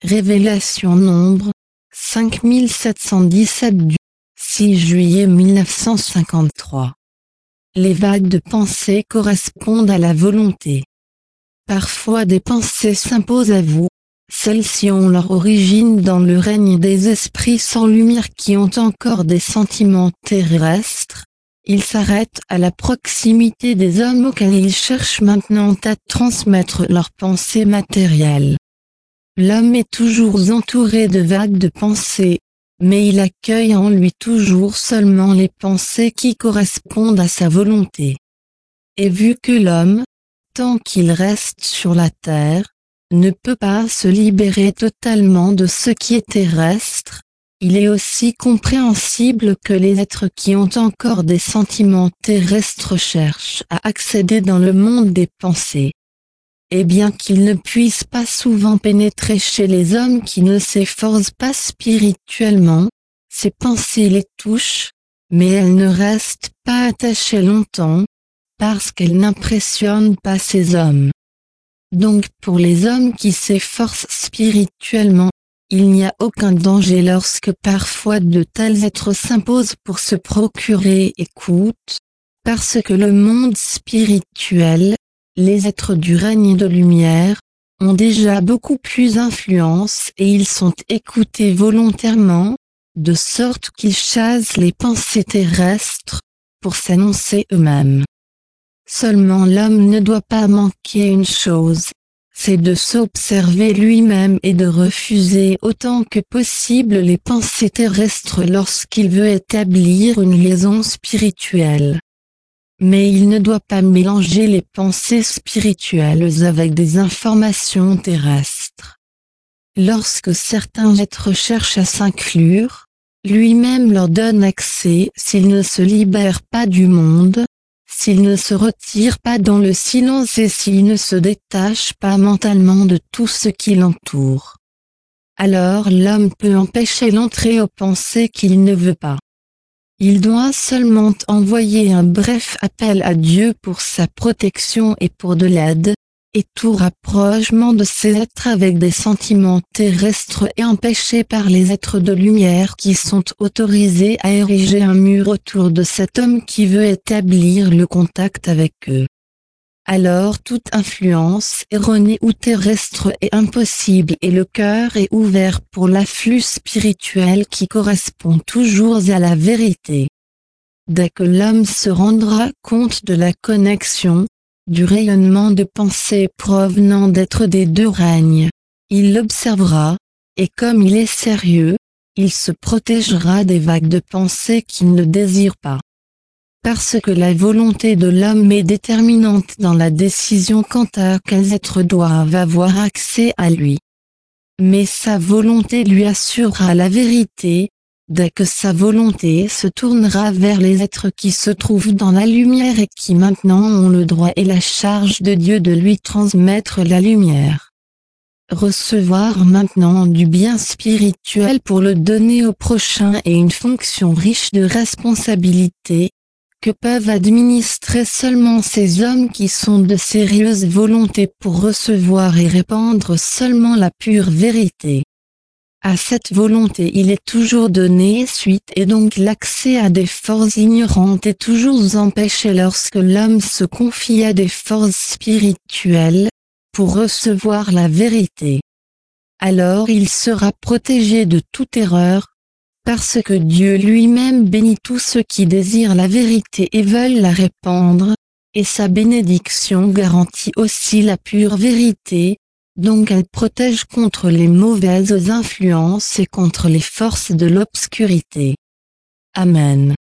Révélation Nombre 5717 du 6 juillet 1953. Les vagues de pensée correspondent à la volonté. Parfois des pensées s'imposent à vous, celles-ci ont leur origine dans le règne des esprits sans lumière qui ont encore des sentiments terrestres. Ils s'arrêtent à la proximité des hommes auxquels ils cherchent maintenant à transmettre leurs pensées matérielles. L'homme est toujours entouré de vagues de pensées, mais il accueille en lui toujours seulement les pensées qui correspondent à sa volonté. Et vu que l'homme, tant qu'il reste sur la terre, ne peut pas se libérer totalement de ce qui est terrestre, il est aussi compréhensible que les êtres qui ont encore des sentiments terrestres cherchent à accéder dans le monde des pensées. Et bien qu'ils ne puissent pas souvent pénétrer chez les hommes qui ne s'efforcent pas spirituellement, ces pensées les touchent, mais elles ne restent pas attachées longtemps, parce qu'elles n'impressionnent pas ces hommes. Donc pour les hommes qui s'efforcent spirituellement, il n'y a aucun danger lorsque parfois de tels êtres s'imposent pour se procurer écoute, parce que le monde spirituel, les êtres du règne de lumière, ont déjà beaucoup plus d'influence et ils sont écoutés volontairement, de sorte qu'ils chassent les pensées terrestres, pour s'annoncer eux-mêmes. Seulement l'homme ne doit pas manquer une chose, c'est de s'observer lui-même et de refuser autant que possible les pensées terrestres lorsqu'il veut établir une liaison spirituelle. Mais il ne doit pas mélanger les pensées spirituelles avec des informations terrestres. Lorsque certains êtres cherchent à s'inclure, lui-même leur donne accès s'ils ne se libèrent pas du monde, s'ils ne se retirent pas dans le silence et s'ils ne se détachent pas mentalement de tout ce qui l'entoure. Alors l'homme peut empêcher l'entrée aux pensées qu'il ne veut pas. Il doit seulement envoyer un bref appel à Dieu pour sa protection et pour de l'aide, et tout rapprochement de ces êtres avec des sentiments terrestres est empêché par les êtres de lumière qui sont autorisés à ériger un mur autour de cet homme qui veut établir le contact avec eux. Alors toute influence erronée ou terrestre est impossible et le cœur est ouvert pour l'afflux spirituel qui correspond toujours à la vérité. Dès que l'homme se rendra compte de la connexion, du rayonnement de pensée provenant d'êtres des deux règnes, il l'observera, et comme il est sérieux, il se protégera des vagues de pensée qu'il ne désire pas. Parce que la volonté de l'homme est déterminante dans la décision quant à quels êtres doivent avoir accès à lui. Mais sa volonté lui assurera la vérité, dès que sa volonté se tournera vers les êtres qui se trouvent dans la lumière et qui maintenant ont le droit et la charge de Dieu de lui transmettre la lumière. Recevoir maintenant du bien spirituel pour le donner au prochain est une fonction riche de responsabilité, que peuvent administrer seulement ces hommes qui sont de sérieuses volontés pour recevoir et répandre seulement la pure vérité. À cette volonté il est toujours donné suite et donc l'accès à des forces ignorantes est toujours empêché lorsque l'homme se confie à des forces spirituelles, pour recevoir la vérité. Alors il sera protégé de toute erreur, parce que Dieu lui-même bénit tous ceux qui désirent la vérité et veulent la répandre, et sa bénédiction garantit aussi la pure vérité, donc elle protège contre les mauvaises influences et contre les forces de l'obscurité. Amen.